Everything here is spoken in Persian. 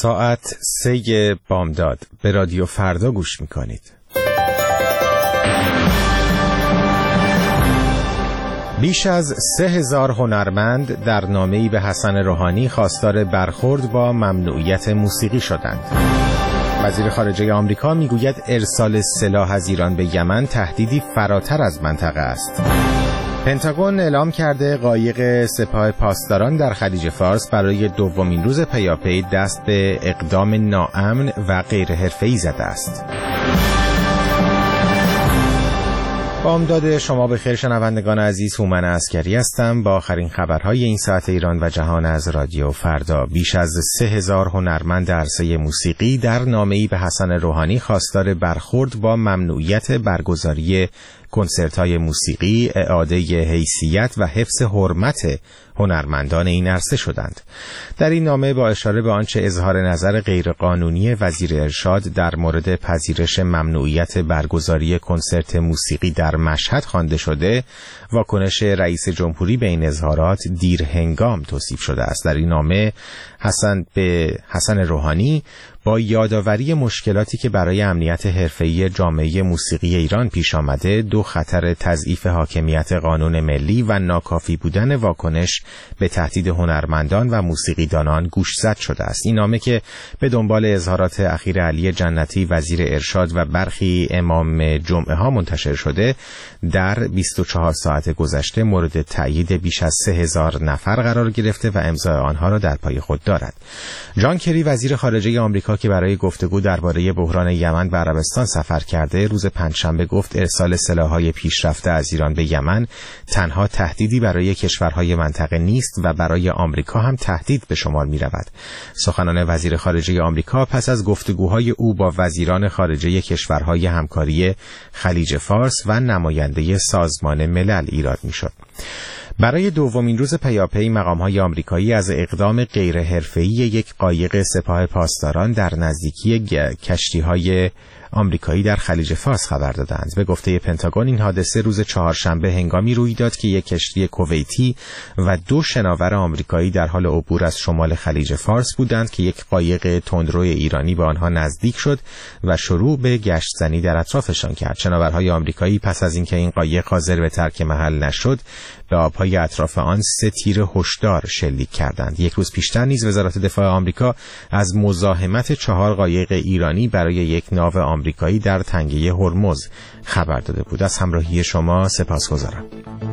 ساعت 3 بامداد به رادیو فردا گوش میکنید. بیش از 3000 هنرمند در نامه‌ای به حسن روحانی خواستار برخورد با ممنوعیت موسیقی شدند. وزیر خارجه آمریکا میگوید ارسال سلاح از ایران به یمن تهدیدی فراتر از منطقه است. پنتاگون اعلام کرده قایق سپاه پاسداران در خلیج فارس برای دومین روز پیاپی دست به اقدام ناامن و غیر حرفه‌ای زده است. بامداد شما بخیر شنوندگان عزیز، هومن عسکری هستم با آخرین خبرهای این ساعت ایران و جهان از رادیو فردا. بیش از 3000 هنرمند عرصه موسیقی در نامه‌ای به حسن روحانی خواستار برخورد با ممنوعیت برگزاری کنسرت‌های موسیقی، اعاده حیثیت و حفظ حرمت هنرمندان این عرصه شدند. در این نامه با اشاره به آنچه اظهار نظر غیرقانونی وزیر ارشاد در مورد پذیرش ممنوعیت برگزاری کنسرت موسیقی در مشهد خوانده شده، واکنش رئیس جمهوری به این اظهارات دیر هنگام توصیف شده است. در این نامه حسن روحانی با یادآوری مشکلاتی که برای امنیت حرفه‌ای جامعه موسیقی ایران پیش آمده، دو خطر تضعیف حاکمیت قانون ملی و ناکافی بودن واکنش به تهدید هنرمندان و موسیقیدانان گوشزد شده است. این نامه که به دنبال اظهارات اخیر علی جنتی وزیر ارشاد و برخی امام جمعه ها منتشر شده، در 24 ساعت گذشته مورد تأیید بیش از 3000 نفر قرار گرفته و امضای آنها را در پای خود دارد. جان کری وزیر خارجه آمریکا که برای گفتگو درباره بحران یمن به عربستان سفر کرده، روز پنجشنبه گفت ارسال سلاح‌های پیشرفته از ایران به یمن تنها تهدیدی برای کشورهای منطقه نیست و برای آمریکا هم تهدید به شمار می‌رود. سخنان وزیر خارجه آمریکا پس از گفتگوهای او با وزیران خارجه کشورهای همکاری خلیج فارس و نماینده سازمان ملل ایراد می‌شد. برای دومین روز پیاپی مقام‌های آمریکایی از اقدام غیر حرفه‌ای یک قایق سپاه پاسداران در نزدیکی کشتی‌های آمریکایی در خلیج فارس خبر دادند. به گفته پنتاگون این حادثه روز چهارشنبه هنگامی روی داد که یک کشتی کویتی و 2 شناور آمریکایی در حال عبور از شمال خلیج فارس بودند که یک قایق تندرو ایرانی به آنها نزدیک شد و شروع به گشت‌زنی در اطرافشان کرد. شناورهای آمریکایی پس از اینکه این قایق حاضر به ترک محل نشد، به آبهای اطراف آن 3 تیر هشدار شلیک کردند. یک روز پیشتر نیز وزارت دفاع آمریکا از مزاحمت 4 قایق ایرانی برای یک ناو آمریکایی در تنگه هرمز خبر داده بود. از همراهی شما سپاسگزارم.